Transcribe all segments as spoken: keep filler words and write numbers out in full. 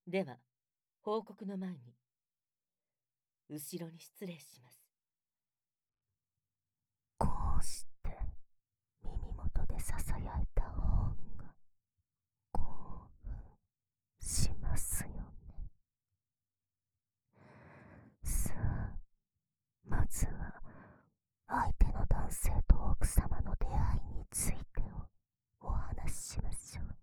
では、報告の前に、後ろに失礼します。 こうして耳元でささやいた方が興奮しますよね。さあ、まずは相手の男性と奥様の出会いについてをお話ししましょう。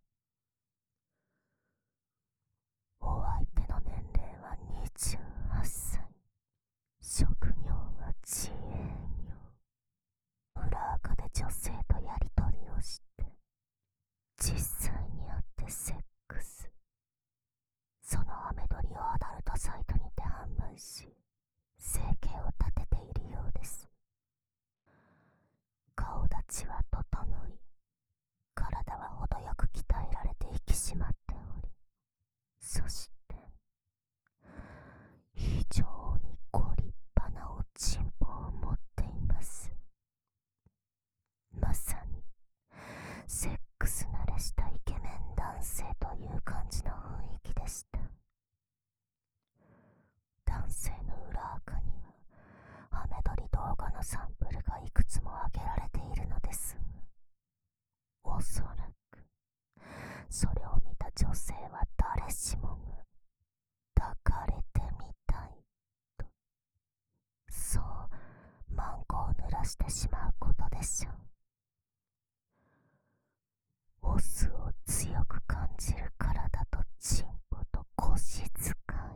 お相手の年齢はにじゅうはっさい、職業は自営業。裏垢で女性とやり取りをして実際に会ってセックス、そのハメ撮りをアダルトサイトにて販売し生計を立てているようです。顔立ちは整い、体は程よく鍛えられて引き締まっており、そして非常にご立派なおちんぽを持っています。まさにセックス慣れしたイケメン男性という感じの雰囲気でした。男性の裏垢にはハメ撮り動画のサンプルがいくつも上げられているのですが、おそらくそれを見た女性は誰しもが抱かれてみたいと、そうマンコを濡らしてしまうことでしょう。オスを強く感じる体とチンポと腰使い、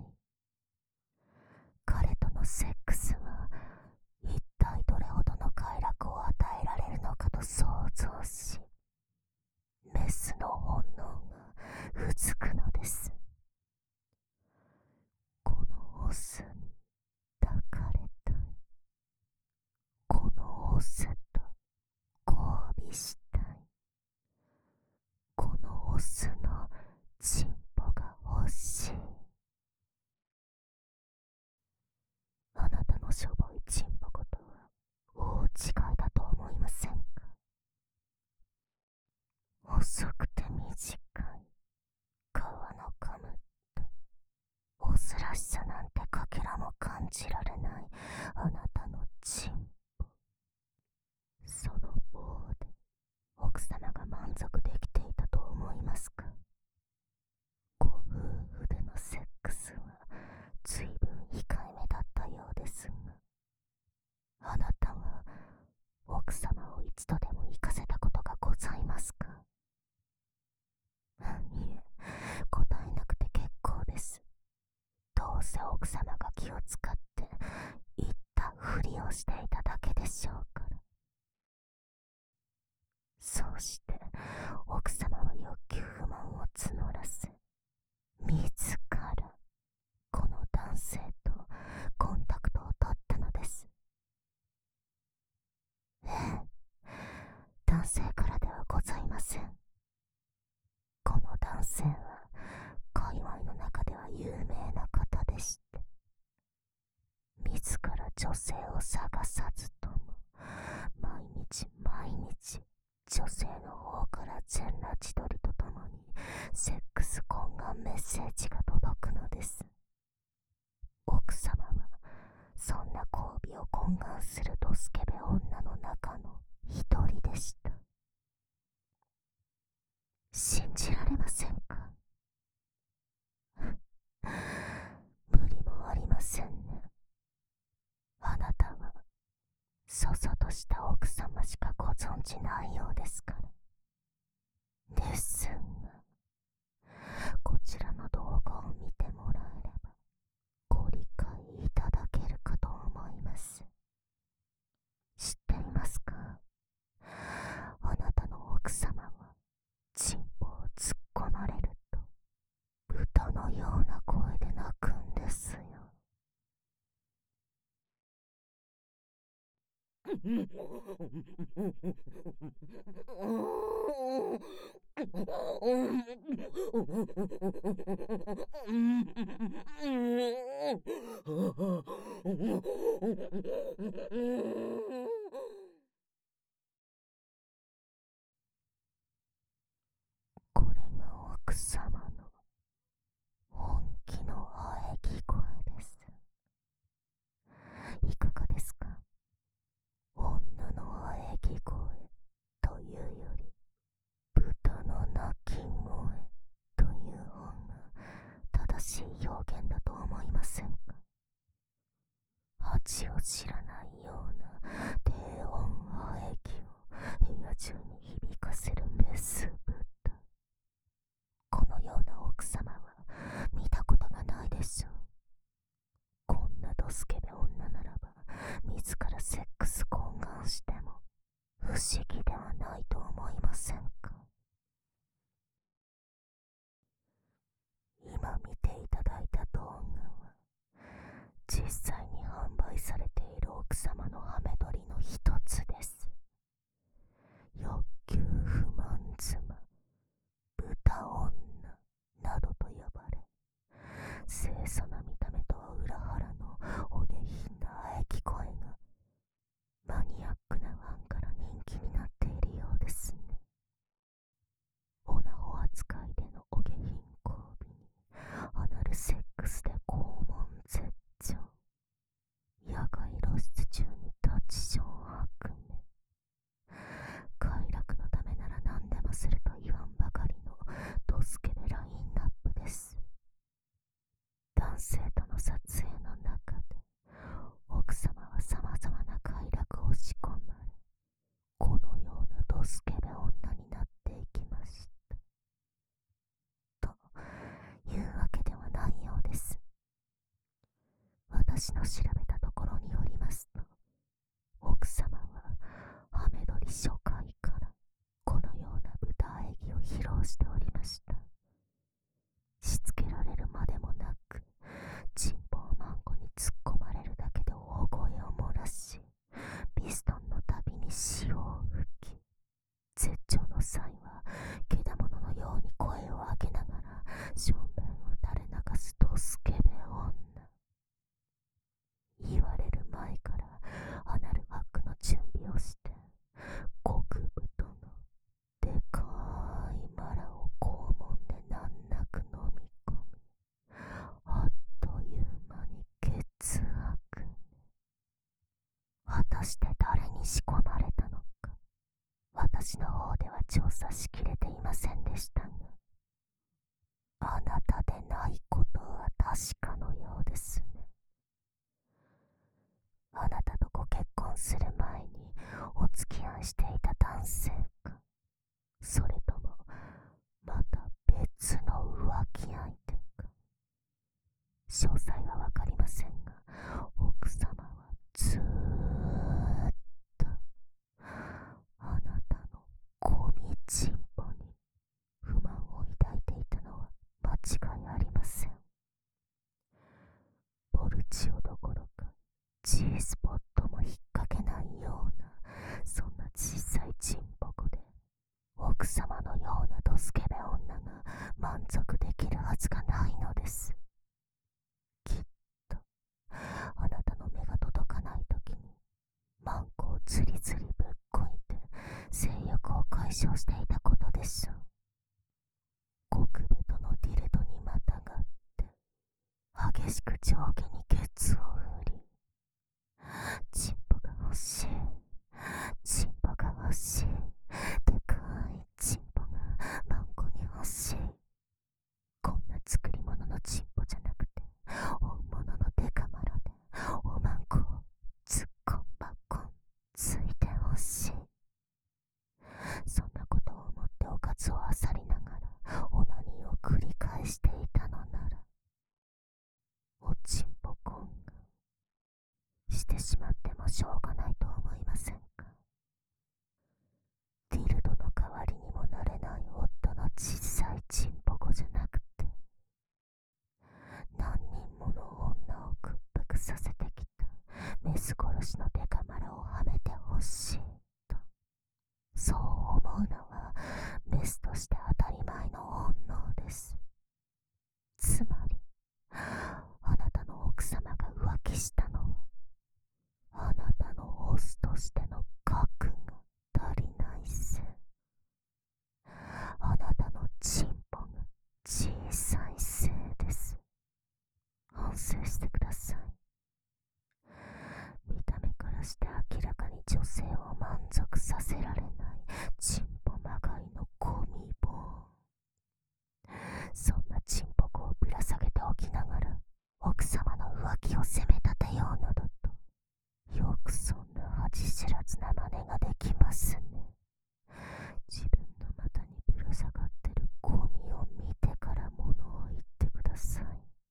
彼とのセックスは一体どれほどの快楽を与えられるのかと想像し、メスの本能がうつくのです。このオスに抱かれたい、このオスと交尾したい、このオスのチンポが欲しい。あなたのしょぼいチンポことは大違いだと思いませんか？細くて短い皮のかむったオスらしさなんてかけらも感じられないあなたのチンポ、その棒で奥様が満足できていたと思いますか？ご夫婦でのセックスは随分控えめだったようですが、あなたは奥様を一度でも行かせたことがございますか？いえ、答えなくて結構です。どうせ奥様が気を使って言ったふりをしていただけでしょうから。そうして奥様は欲求不満を募らせ、自らこの男性とコンタクトを取ったのです。ええ、男性からではございません。この男性は界隈の中では有名な方でして、自ら女性を探さずとも毎日毎日女性の方から全裸自撮りとともにセックス懇願メッセージが届くのです。奥様はそんな交尾を懇願するドスケベ女の中の一人でした。信じられませんか？無理もありませんね。あなたはそそとした奥様しかご存じないようですから。ですが、こちらの動画を見てもらえればご理解いただけるかと思います。知っていますか？あなたの奥様はチンポを突っ込まれると豚のような声で鳴くんですよ。これが奥様の本思いませんか？恥を知らないような低音喘ぎを部屋中に響かせるメス豚。このような奥様は見たことがないでしょう。こんなドスケベ女ならば自らセックス懇願しても不思議ではないと思いませんか？今見ていただいた動画は実際に販売されている奥様のハメ撮りの一つです。欲求不満妻、豚女などと呼ばれ、清楚な見た目とは裏腹のお下品な喘ぎ声がマニアックなファンから人気になっているようですね。オナホ扱いでのお下品交尾にアナルセックスで肛門絶頂、野外露出中にタチション悪夢、快楽のためなら何でもすると言わんばかりのドスケベラインナップです。男性との撮影の中で奥様はさまざまな快楽を仕込まれ、このようなドスケベ女になっていきました。というわけではないようです。私の調べたところによりますと、奥様はハメ撮り初回からこのような豚喘ぎを披露しておりました。しつけられるまでもなく、チンポをマンコに突っ込まれるだけで大声を漏らし、ピストンのたびに潮を吹き、絶頂の際はけだもののように声を上げながら正面を垂れ流すドスケベ女。言われる前からアナルファックの準備をして、極太のでかいマラを肛門で難なく飲み込み、あっという間に血悪に。果たして誰に仕込まれたのか、私の方では調査しきれていませんでしたが、あなたでないことは確かのようですね。あなたとご結婚する前にお付き合いしていた男性か、それともまた別の浮気相手か、詳細はわかりませんが、奥様はずーっとあなたのゴミチンポに不満を抱いていたのは間違いありません。ポルチオどころか G スポットも引っ掛けないような、そんな小さいチンポコで奥様のようなドスケベ女が満足できるはずがないのです。きっとあなたの目が届かないときにマンコをズリズリぶっこいて性欲を解消していたことでしょう。極太のディルドにまたがって激しく上下にケツを振り、チンポが欲しい、チンポが欲しい、でかいチンポがマンコに欲しい、こんな作り物のチンポじゃなくて本物のデカマロでおまんこをズッコンバッコンついて欲しい。そんなことを思っておかずをあさりながらオナニーを繰り返していたのなら、おちんぽ奥様の浮気を責め立てようなどと、よくそんな恥知らずな真似ができますね。自分の股にぶら下がってるゴミを見てから物を言ってください。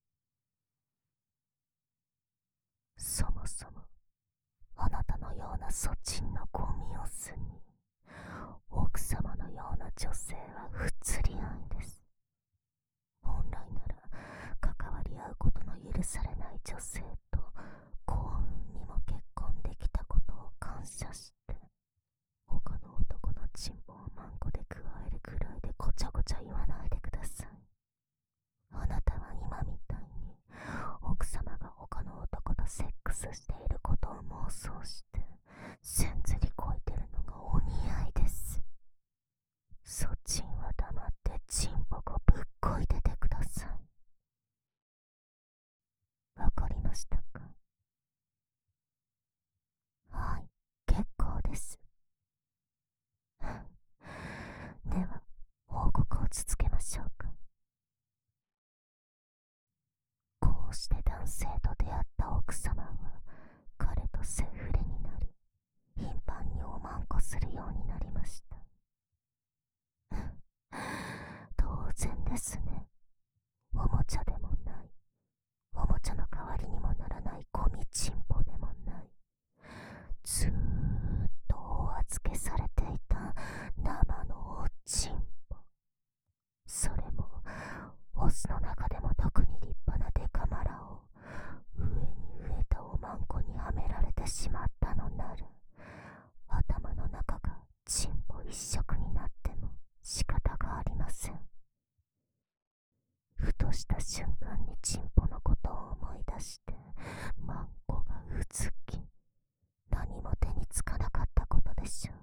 そもそもあなたのような粗沈のゴミを巣に、奥様のような女性は不釣り合いです。本来なら関わり合うことの許されない女性と幸運にも結婚できたことを感謝して、他の男のチンポをマンコで加えるくらいでごちゃごちゃ言わないでください。あなたは今みたいに奥様が他の男とセックスしていることを妄想してせんずりこいてるのがお似合いです。そちんは黙ってチンポコぶっこいててください。わかりましたか？はい、結構です。では報告を続けましょうか。こうして男性と出会った奥様は彼とセフレになり、頻繁におまんこするようになりました。当然ですね。おもちゃでもない、おもちゃの代わりにもならないゴミチンポでもない、ずーっとお預けされていた生のおちんぽ。それもオスの中でも特に立派なデカマラを上に植えたおまんこにはめられてしまったのなら、頭の中がチンポ一色になっても仕方がありません。ふとした瞬間にチンポのことを思い出してマンコがうずき、何も手につかなかったことでしょう。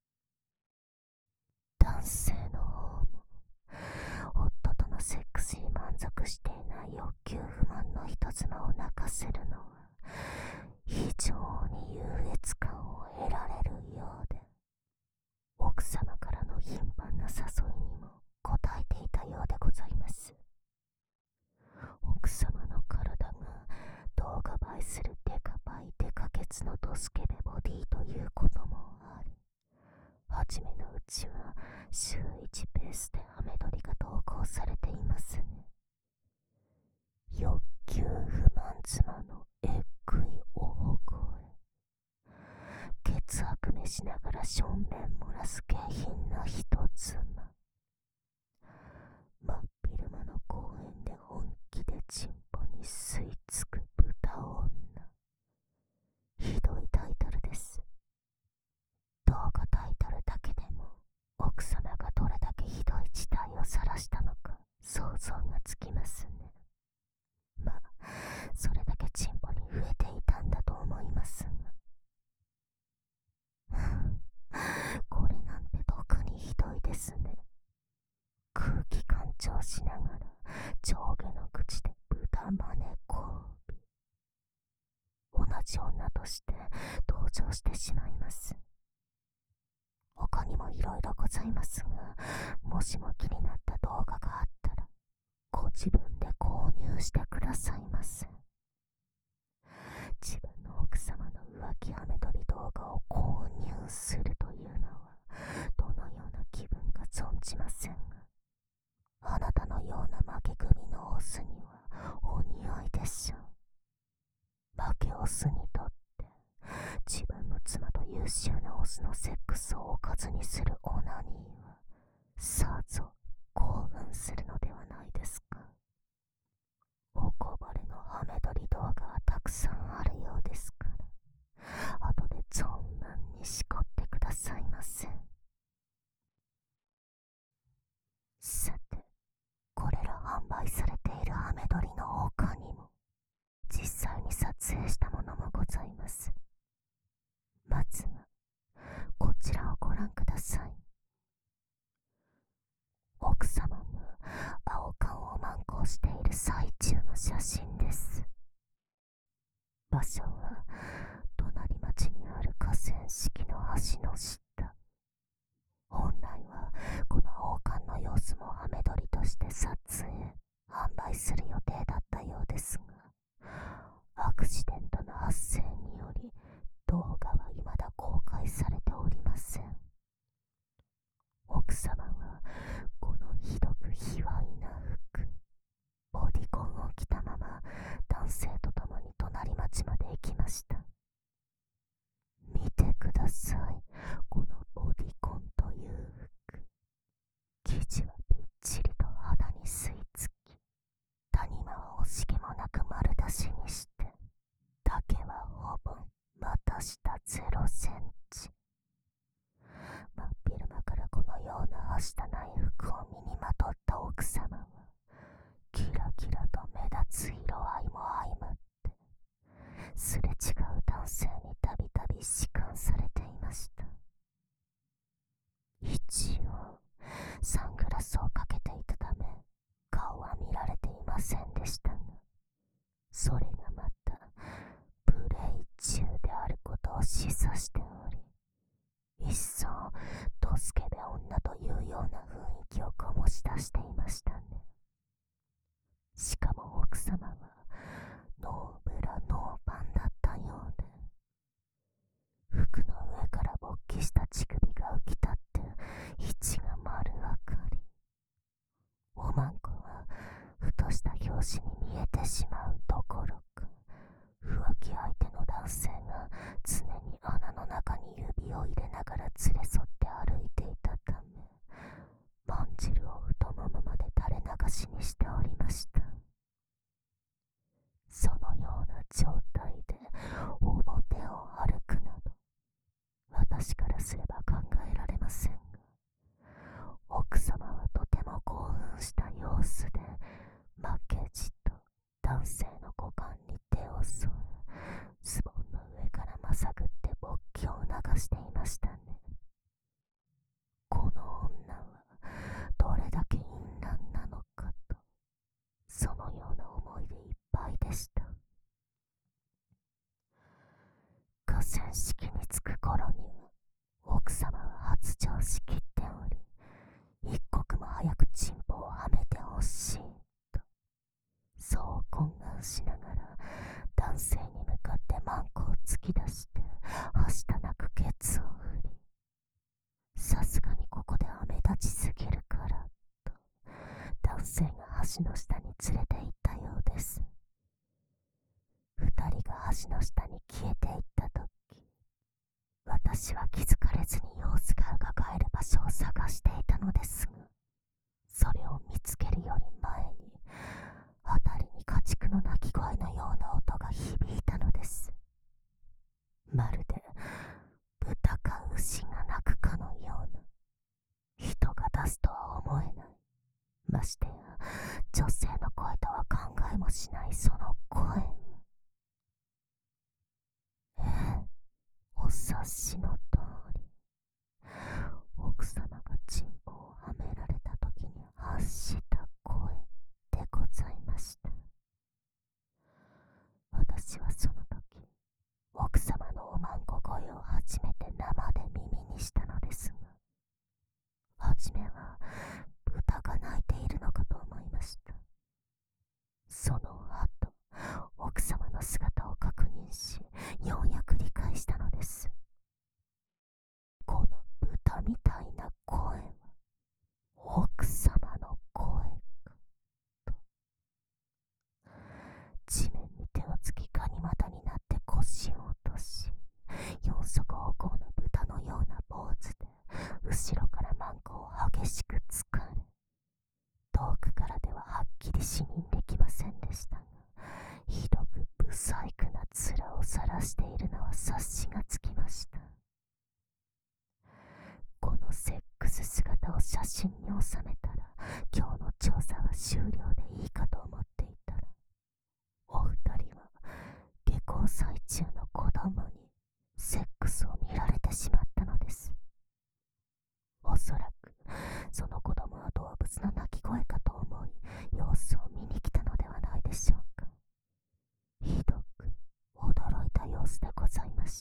男性の方も夫とのセックスに満足していない欲求不満の人妻を泣かせるのは非常に優越感を得られるようで、奥様からの頻繁な誘いにも応えていたようでございます。奥様の体が動画映えするデカパイデカケツのドスケベボディということもあり、はじめのうちは週一ペースでハメ撮りが投稿されていますね。欲求不満妻のえっぐいおほ声、血悪めしながら正面漏らす下品な人妻、真っ昼間の公園で本気でチンポに吸い付く豚女、ひどいタイトルです。動画タイトルだけでも奥様がどれだけひどい事態を晒したのか想像がつきますね。まあそれだけチンポに飢えていたんだと思いますがこれなんて特にひどいですね。空気感調しながら上下の口で豚真似交尾、同じ女として登場してしまいます。他にもいろいろございますが、もしも気になった動画があったらご自分で購入してくださいませ。自分の奥様の浮気ハメ撮り動画を購入するというのはどのような気分か存じませんが、あなたのような負け組のオスにはお似合いでしょう。負けオスにとって自分の妻と優秀なオスのセックスをおかずにするオナニーはさぞ興奮するのではないですか。おこぼれのハメ撮り動画はたくさんあるようですから、後で存分にしこってくださいませ。さて、これら販売されているハメ撮りの他にも実際に撮影したものもございます。まずはこちらをご覧ください。奥様が青缶を満行している最中の写真です。場所は隣町にある河川敷の橋の下。本来はこの青缶の様子もハメ撮りとして撮影販売する予定だったようですが、 ませんでしたが、それがまたプレイ中であることを示唆しており、一層ドスケベ女というような雰囲気を醸し出していましたね。しかも奥様はノーブラノーパンだったようで、服の上から勃起した乳首が浮き立って位置が丸分かり、おまんこはふとした拍子に見えてしまうどころか、浮気相手の男性が常に穴の中に指を入れながら連れ添って歩いていたため、まんじるを太ももまで垂れ流しにしておりました。そのような状態で表を歩くなど、私からすれば考えられませんが、奥様はとても興奮した様子で負けじと男性の股間に手を添え、ズボンの上からまさぐって勃起を流していましたね。この女はどれだけ淫乱なのかと、そのような思いでいっぱいでした。河川敷に着く頃には奥様は発情しきっており、一刻も早くチンポをはめてほしいと、そう懇願しながら男性に向かってマンコを突き出してはしたなくケツを振り、さすがにここでは目立ちすぎるからと男性が橋の下に連れて行ったようです。二人が橋の下に消えていったとき、私は気づかれずに様子がうかがえる場所を探していたのですが、それを見つけるより前に辺りに家畜の鳴き声のような音が響いたのです。まるで豚か牛が鳴くかのような、人が出すとは思えない、ましてや女性の声とは考えもしないその声は、ええ、お察しの通り、奥様がチンポをはめられた時に発した声でございました。私はその時、奥様のおまんこ声を初めて生で耳にしたのですが、はじめは豚が鳴いているのかと思いました。その後、奥様の姿を確認し、ようやく理解したのです。この豚みたいな声は奥様の声かと。地面に手をつきガニ股になって腰を落とし、四足歩行の豚のようなポーズで後ろからマンコを激しくつかれ、遠くからでははっきり視認できませんでしたが、ひどく不細工な面を晒しているのは察しがつきました。このセックス姿を写真に収めたら、今日の調査は終了でいいかと思っていたら、お二人は下校最中の子供にセックスを見られてしまったのです。おそらくその子供は動物の鳴き声かと思い、様子を見に来たのではないでしょうか。ひどく驚いた様子でございました。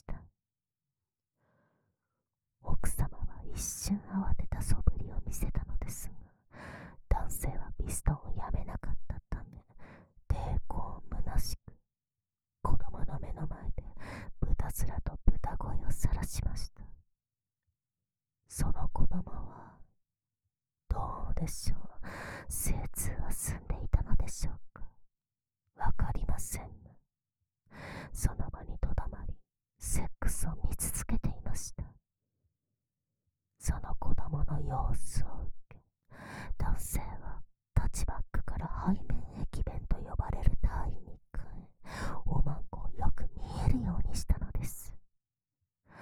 奥様は一瞬慌てた素振りを見せたのですが、男性はピストンをやめなかったため、抵抗虚しく、子供の目の前で豚面と豚声を晒しました。その子供はどうでしょう、精通は済んでいたのでしょうか。わかりませんが、その場にとどまりセックスを見続けていました。その子供の様子を受け、男性はタッチバックから背面駅弁と呼ばれる体に変え、おまんこをよく見えるようにしたのです。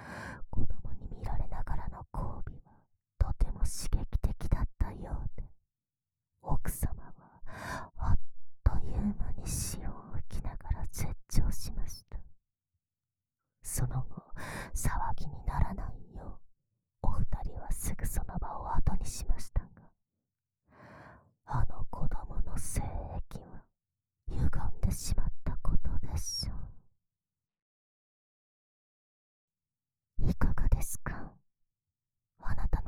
子供に見られながらの交尾はとても刺激的だったようで、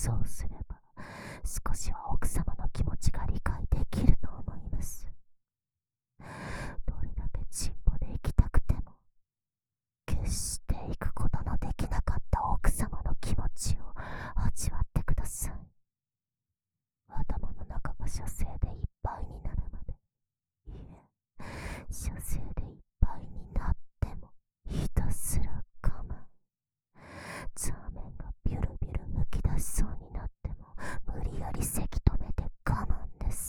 そうすれば少しは奥様の気持ちが理解できると思います。どれだけチンポで行きたくても決して行くことのできなかった奥様の気持ちを味わってください。頭の中が射精でいっぱいになるまで、いえ、射精でいっぱいになってもひたすら我慢。ザーメンがビュルビュル吹き出しそうになっても無理やりせき止めて我慢です。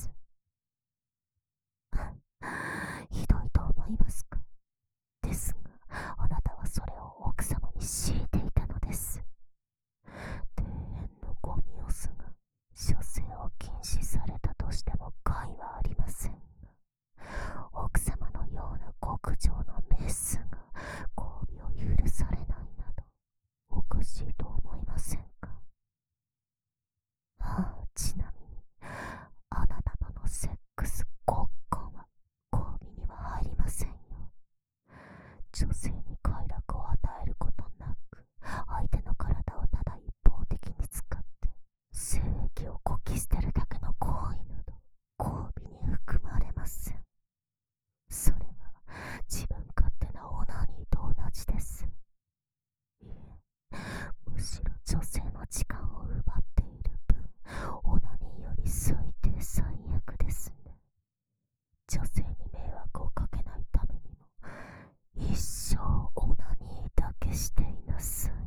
ひどいと思いますか？ですが、あなたはそれを奥様に強いていたのです。底辺のゴミオスが射精を禁止されたとしても害はありませんが、奥様のような極上のメスが交尾を許されないなどおかしいと思いませんか？ああ、ちなみにあなたとのセックスごっこは交尾には入りませんよ。女性に快楽を与えることなく、相手の体をただ一方的に使って精液をこき捨てるだけの行為など交尾に含まれません。それは自分勝手なオナニーと同じです。いえ、むしろ女性の時間を奪っている分、オナニーより最低最悪ですね。女性に迷惑をかけないためにも一生オナニーだけしていなさい。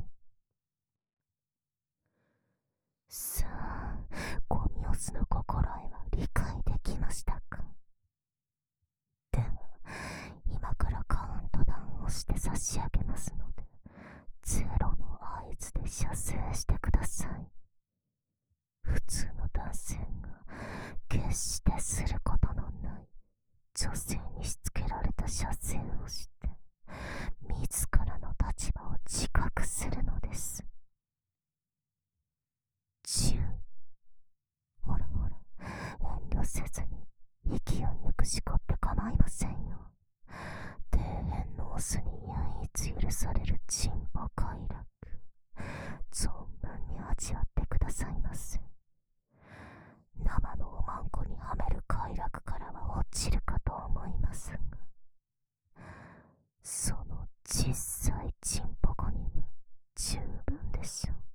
さあ、ゴミオスの心得は理解できましたか？では、今からカウントダウンをして差し上げますので、ゼロの合図で射精してください。普通の男性が決してすることのない女性にしつけられた射精をして自らの立場を自覚するのです。じゅう。ほらほら、遠慮せずに勢いよくしこって構いませんよ。底辺のオスに唯一許されるチンポ快楽、存分に味わってくださいませ。生のおまんこにはめる快楽からは落ちるかと思いますが、その実際チンポコには十分でしょう。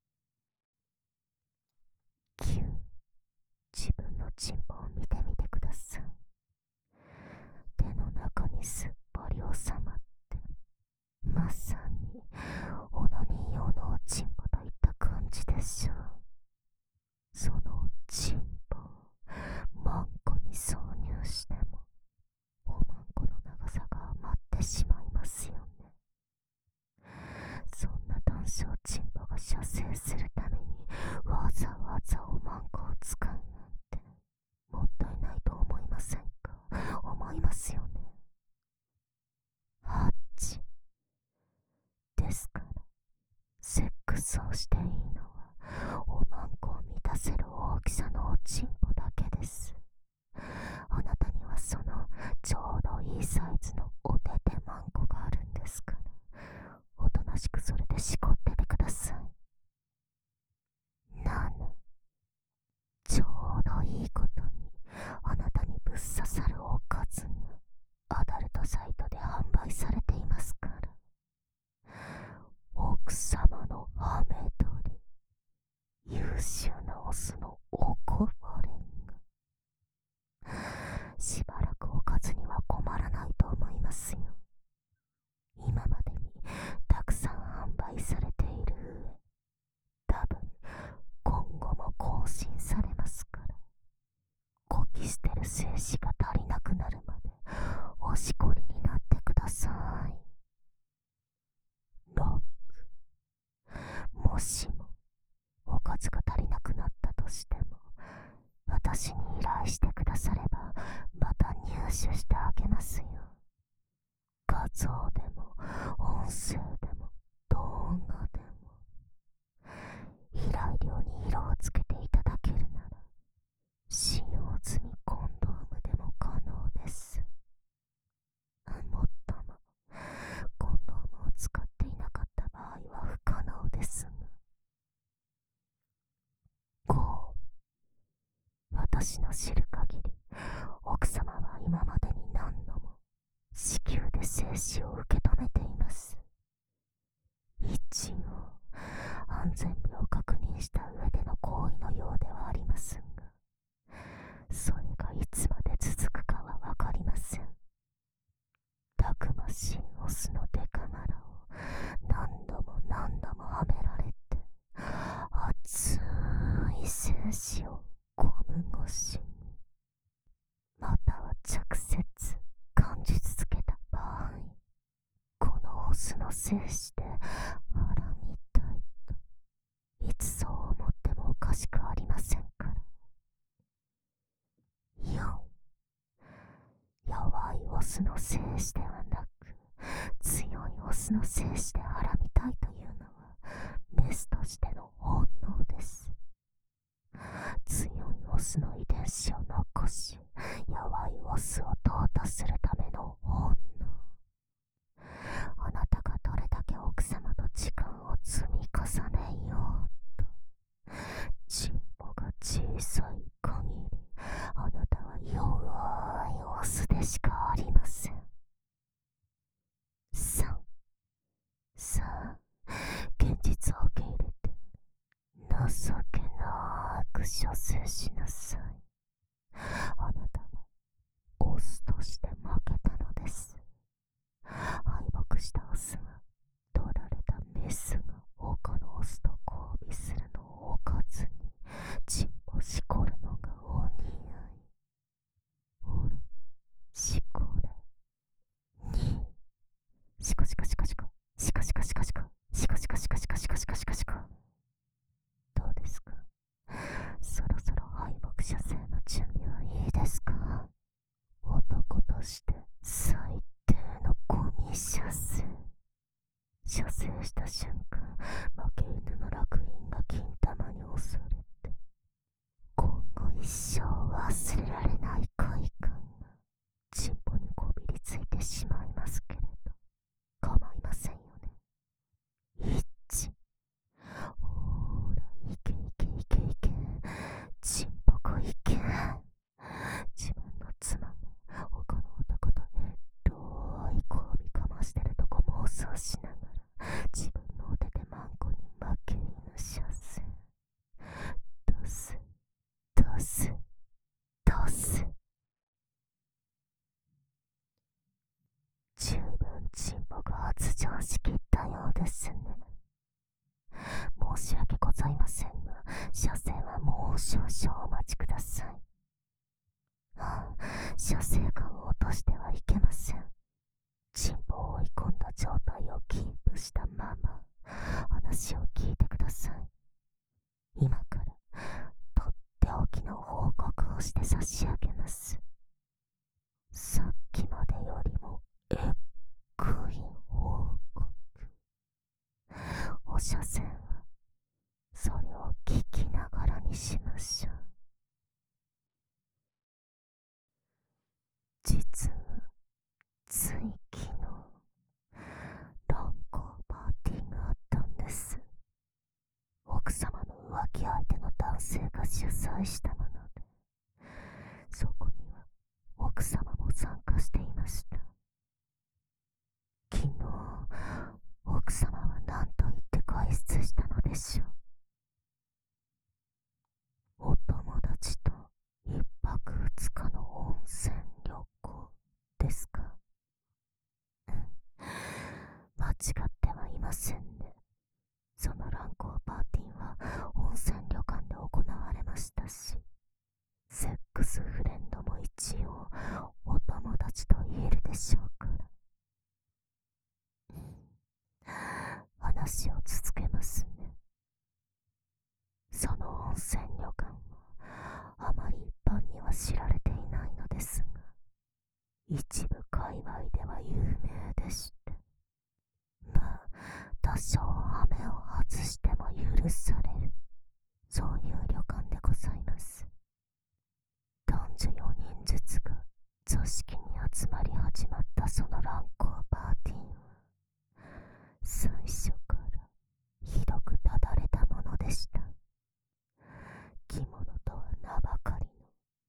きゅう、自分のチンポを見てみてください。手の中にすっぽり収まって、まさにオナニー用のおチンポといった感じでしょう。そのチンポをマンコに挿入してもおまんこの長さが余ってしまいますよね。そんな男性チンポが射精するためにわざわざおまんこを使うなんてもったいないと思いませんか？思いますよね。はち。ですから、セックスをしていいのはおまんこを満たせる大きさのおちんぽだけです。あなたにはそのちょうどいいサイズのお手手まんこがあるんですから、おとなしくそれでしこっててください。なな。ちょうどいいことにあなたにぶっ刺さるおかずがアダルトサイトで販売されていますから、奥様のハメ撮り、優秀なオスのおこぼれがしばらくおかずには困らないと思いますよ。今までにたくさん販売されている上、多分今後も更新されますから、こき捨てる精子が足りなくなるまでおしこりになってください。ろく、もしもおかずが足りなくなったとしても、私に依頼してくださればまた入手してあげますよ。画像でも音声でも動画でも、依頼料に色をつけていただけるなら使用済みコンドームでも可能です。もっともコンドームを使っていなかった場合は不可能ですが、 私の知る限り、奥様は今までに何度も子宮で精子を受け止めています。一応安全病を確認した上での行為のようではありますが、それがいつまで続くかはわかりません。たくましいオスのデカマラを何度も何度もはめられて、熱い精子をゴム越しに、または直接感じ続けた場合、このオスの精子で腹みたいといつそう思ってもおかしくありませんから。よん、弱いオスの精子ではなく強いオスの精子で腹みたいというのはメスとしての本能です。強いオスの遺伝子を残し、弱いオスを淘汰するための本能。あなたがどれだけ奥様と時間を積み重ねようと、チンポが小さい限り、あなたは弱いオスでしかありません。さん、さあ、現実を受け入れて、情けなく射精しなさい。あなたはオスとして負けたのです。敗北したオスは取られたメスが他のオスと交尾するのをおかずにチンポしこるのがお似合い。ほら、しこれ。に、しこしこしこしこ、しこしこしこしこ、しこしこしこしこしこしこしこしこ。どうですか？そろそろ敗北射精の準備はいいですか？男として最低のゴミ射精。射精した瞬間、負け犬の烙印が金玉に押されて、今後一生忘れられない快感がチンポにこびりついてしまいますけれど、構いませんよね。一、ほーら、いけいけいけいけ、チンポコいけ。自分の妻が他の男とヘッロい交尾かましてるとこ妄想しながら、自分のお手でマンコに負け犬射精。ドス、ドス、ドス。十分チンポが発情しきったようですね。申し訳ございませんが、射精はもう少々お待ちください。ああ、射精感を落としてはいけません。チンポを追い込んだ状態をキープしたまま、話を聞いてください。今からとっておきの報告をして差し上げます。さっきまでよりもえっぐい報告。お射精はそれを聞きながらにしましょう。実はつい昨日乱交パーティーがあったんです。奥様の浮気相手の男性が主催したもので、そこには奥様も参加していました。昨日奥様は何と言って外出したのでしょう。お友達と一泊二日の温泉旅行ですか？間違ってはいませんね。その乱交パーティーは温泉旅館で行われましたし、セックスフレンドも一応お友達と言えるでしょうから。話を続けますね。その温泉旅館はあまり一般には知られていないのですが、一部界隈では有名でして、まあ多少ハメを外しても許される、そういう旅館でございます。男女よにんずつが組織に集まり始まったその乱交パーティーは、最初からひどくただれたものでした。着物とは名ばかりの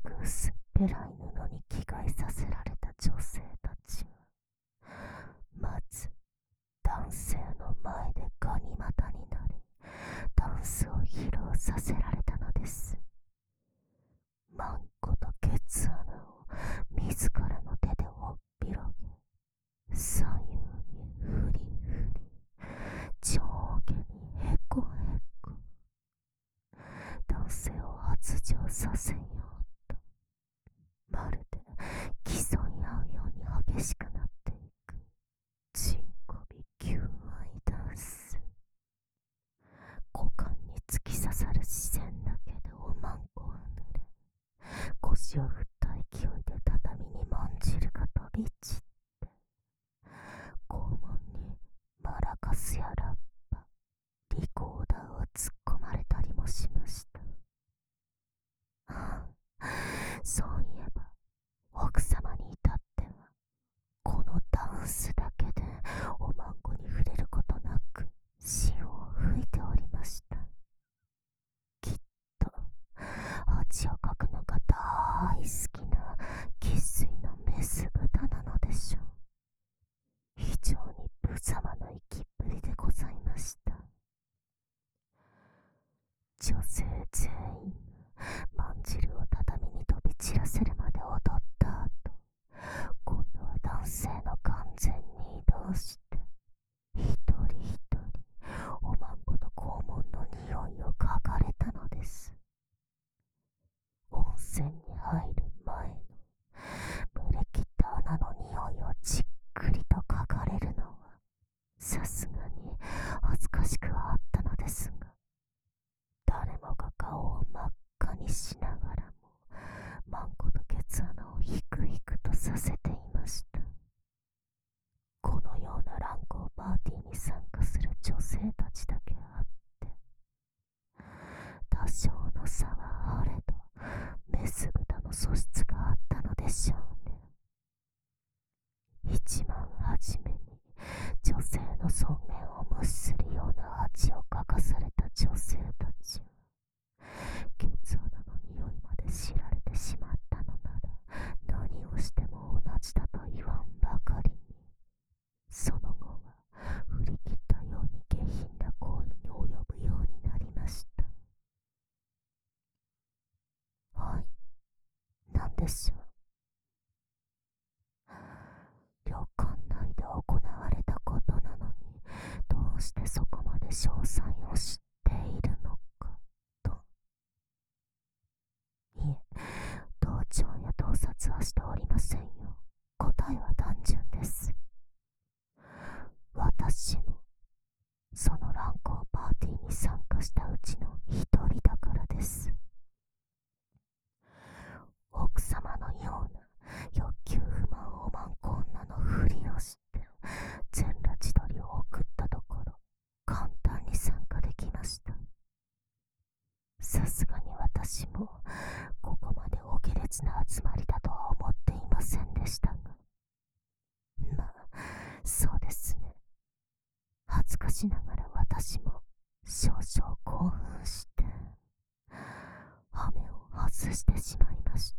く薄っぺらい布に着替えさせられた女性たちは、まず男性の前でガニ股になり、ダンスを披露させられたのです。マンコとケツ穴を自らの手でほっぴろげ、左右にフリフリ、上下にへこへこ、男性を発情させようと、まるで競い合うように激しくなっていくチンコビ求愛ダンス。股間に突き刺さる視線だけでおまんこは濡れ、腰を振った勢いで畳にまんじるが飛び散って、肛門にマラカスやラッパ、リコーダーを突っ込まれたりもしました。はあ、そういえば奥様に至ってはこのダンスだけでおまんこに触れることなく潮を吹いておりました。きっと恥をかくのが大好きな生粋のメス豚なのでしょう。非常に無様な生きっぷりでございました。女性全員まんじるを畳に飛び散らせるまで踊った後、今度は男性の完全に移動して、一人一人おまんこの肛門の匂いを嗅がれたのです。温泉に入る前の蒸れ切った穴の匂いをじっくりと嗅がれるのはさすがに恥ずかしくはあったのですが、誰もが顔を真っ赤にしながらもマンコとケツ穴をヒクヒクとさせていました。このような乱交パーティーに参加する女性たちだけあって、多少の差はあれどメス豚の素質があったのでしょうね。一番初めに女性の尊厳を無視するような恥をかかされた女性たちは、ケツ穴の匂いまで知られてしまったのなら何をしても同じだと言わんばかりに、その後は振り切ったように下品な行為に及ぶようになりました。はい、何でしょう。旅館内で行われたことなのに、どうしてそこまで詳細を知っているのかと。いえ、盗聴や盗撮はしておりませんよ。答えは単純です。私もその乱交パーティーに参加したうちの一人だからです。奥様のような欲求不満おまんこ女のふりをして全裸自撮りを送ったところ、簡単に参加できました。さすがに私もここまでお下劣な集まりだとは思っていませんでしたが、まあそうですね、恥ずかしながら私も少々興奮して羽目を外してしまいました。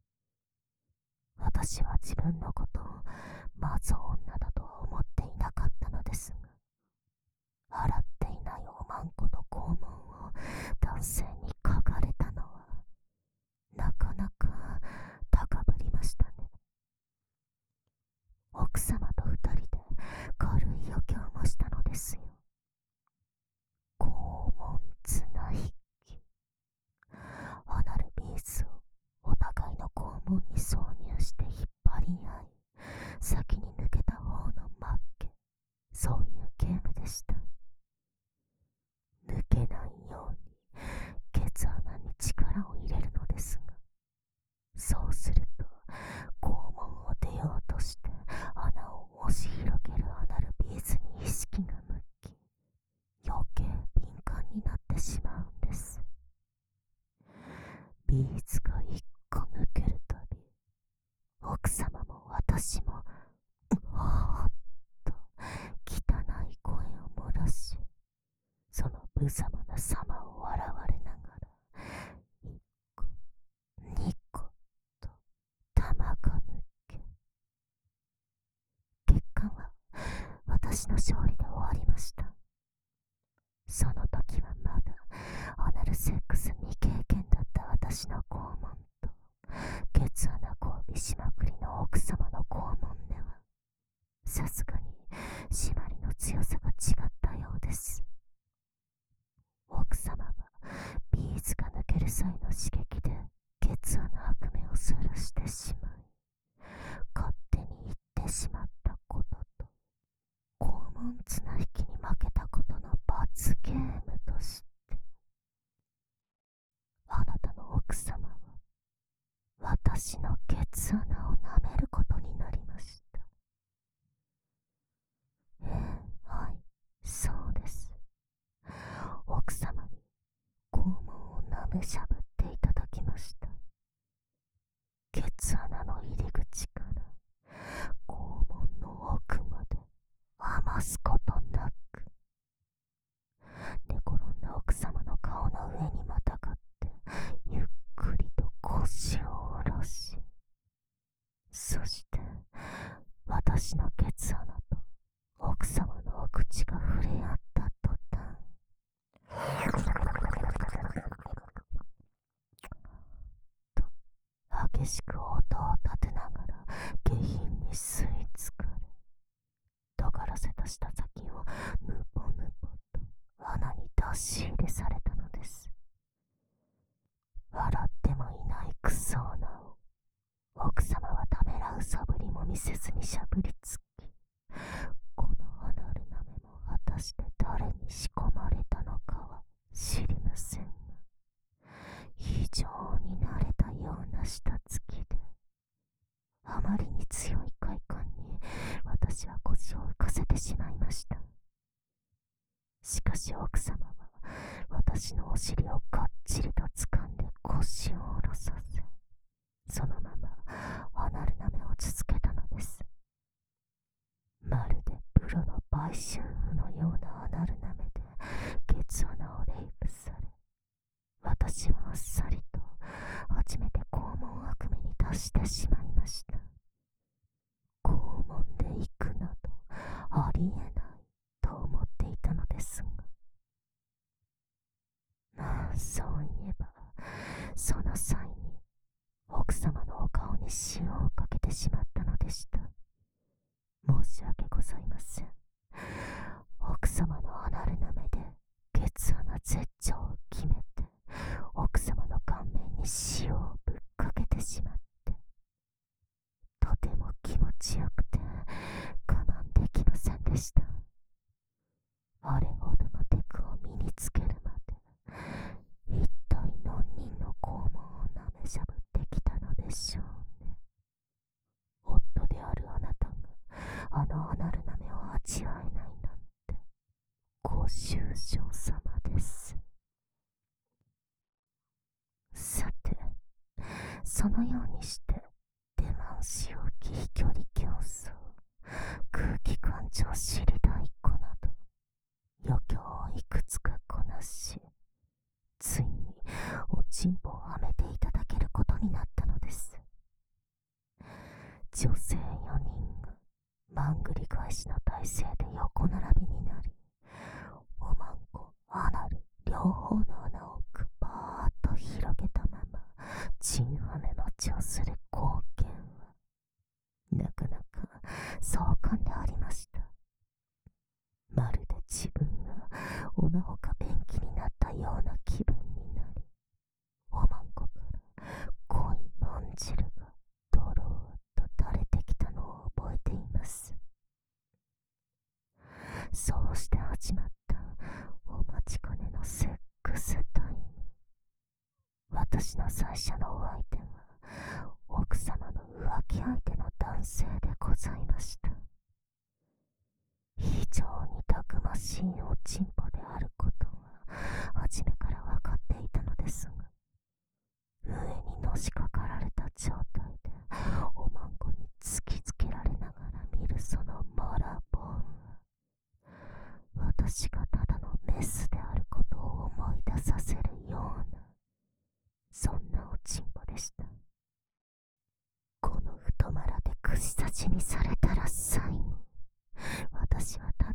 私は自分のことをマゾ女だとは思っていなかったのですが、洗っていないおまんこと肛門を男性に嗅がれたのはなかなか高ぶりましたね。奥様と二人で軽い余興もしたのですよ。肛門綱引き、アナルビーズをお互いの肛門に挿入して引っ張り合い、先に抜けた方の私の勝利で終わりました。その時はまだアナルセックス未経験だった私の肛門と、ケツ穴交尾しまくりの奥様の肛門では、さすがに締まりの強さが違ったようです。奥様はビーズが抜ける際の刺激でケツ穴悪目をさらしてしまい、勝手に言ってしまったことと、肛門綱引きに負けたことの罰ゲームとして、あなたの奥様は私のケツ穴を舐めることになりました。ええ、はい、そうです。奥様に肛門を舐めしゃぶっていただきました。ケツ穴の入り口から肛門の奥まで余すことなく、寝転んだ奥様の顔の上にまたがってゆっくりと腰を下ろし、そして私のケツ穴と奥様のお口が触れ合った途端、と激しく音を立てながら下品に吸い付かれ、尖らせた舌先をぬぽぬぽと穴に出し入れされたのです。笑ってもいないクソ女を奥様はためらう素振りも見せずにしゃぶりつき、このアナル舐めも果たして誰に仕込まれたのかは知りませんが、非常に慣れたような舌つきで、あまりに強い快感に私は腰を浮かせてしまいました。しかし奥様は私のお尻をがっちりと掴んで腰を下ろさせ、そのままアナル舐めを続けたのです。まるでプロの売春婦のようなアナル舐めでケツ穴をレイプされ、私はあっさりと初めて肛門悪目に達してしまいました。肛門で行くなどありえないと思っていたのですが、まあそういえばその際に奥様のお顔に塩をかけてしまったのでした。申し訳ございません。奥様のアナル舐めでケツ穴絶頂を決めて、奥様の顔面に塩をぶっかけてしまって、とても気持ちよくて我慢できませんでした。あれほどのテクを身につけるまで、一体何人の肛門を舐めしゃぶってきたのでしょうね。夫であるあなたがあのアナル舐めを味わえないなんて、ご愁傷様です。さて、そのようにして出満しおき飛距離競争、空気感情知りたい子など余興をいくつかこなし、ついにおちんぽをはめていただけることになったのです。女性よにんがまんぐり返しの体勢で横並びになり、おまんこ、アナル両方の穴をくばーっと広げたままチンハメ待ちをする光景はなかなか壮観でありました。まるで自分がおなほか便器になったような気分になり、おまんこから濃いまん汁がドローっと垂れてきたのを覚えています。そうして始まったお待ちかねのセックスタイム。私の最初のお相手は奥様の浮気相手の男性でございました。非常にたくましいおちんぽであることは初めから分かっていたのですが、上にのしかかられた状態でおまんこに突きつけられながら見るそのマラボーンは、私がただのメスであることを思い出させるような、そんなおちんぽでした。この太まらで串刺しにされたら最後、私はた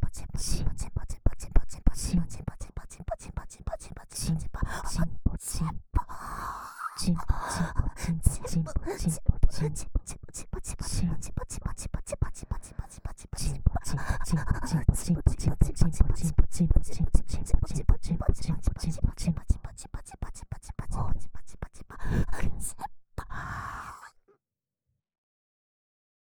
チン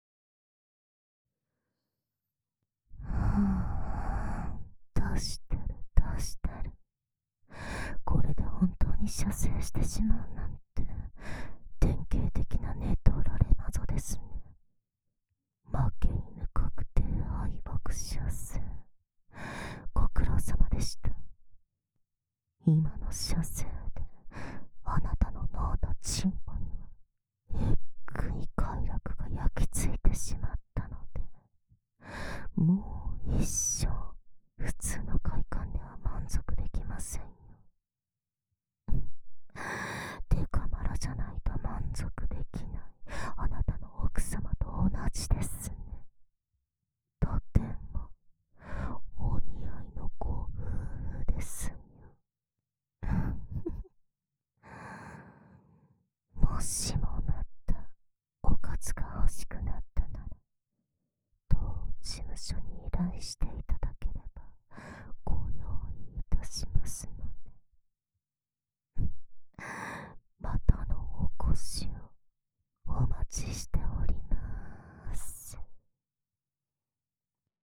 射精してしまうなんて典型的なネトラレマゾですね。負け犬確定敗北射精。ご苦労様でした。今の射精